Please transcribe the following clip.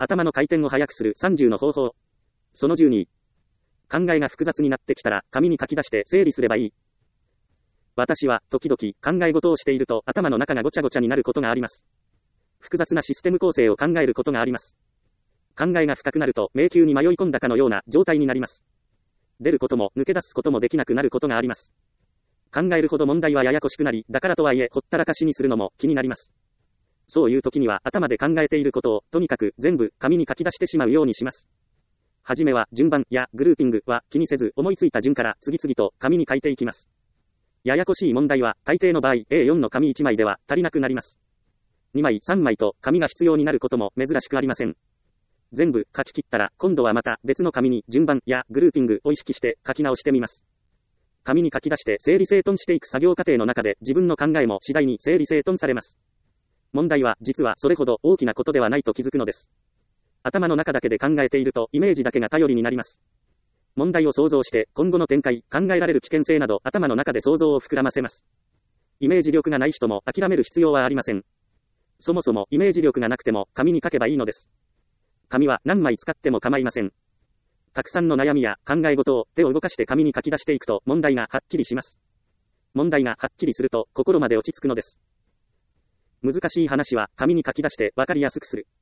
頭の回転を速くする30の方法。その12。考えが複雑になってきたら、紙に書き出して整理すればいい。私は、時々、考え事をしていると、頭の中がごちゃごちゃになることがあります。複雑なシステム構成を考えることがあります。考えが深くなると、迷宮に迷い込んだかのような状態になります。出ることも、抜け出すこともできなくなることがあります。考えるほど問題はややこしくなり、だからとはいえ、ほったらかしにするのも気になります。そういう時には、頭で考えていることを、とにかく、全部、紙に書き出してしまうようにします。はじめは、順番やグルーピングは気にせず、思いついた順から、次々と紙に書いていきます。ややこしい問題は、大抵の場合、A4 の紙1枚では足りなくなります。2枚、3枚と紙が必要になることも珍しくありません。全部書き切ったら、今度はまた別の紙に順番やグルーピングを意識して書き直してみます。紙に書き出して整理整頓していく作業過程の中で自分の考えも次第に整理整頓されます。問題は実はそれほど大きなことではないと気づくのです。頭の中だけで考えているとイメージだけが頼りになります。問題を想像して今後の展開、考えられる危険性など頭の中で想像を膨らませます。イメージ力がない人も諦める必要はありません。そもそもイメージ力がなくても紙に書けばいいのです。紙は何枚使っても構いません。たくさんの悩みや考え事を手を動かして紙に書き出していくと問題がはっきりします。問題がはっきりすると心まで落ち着くのです。難しい話は紙に書き出して分かりやすくする。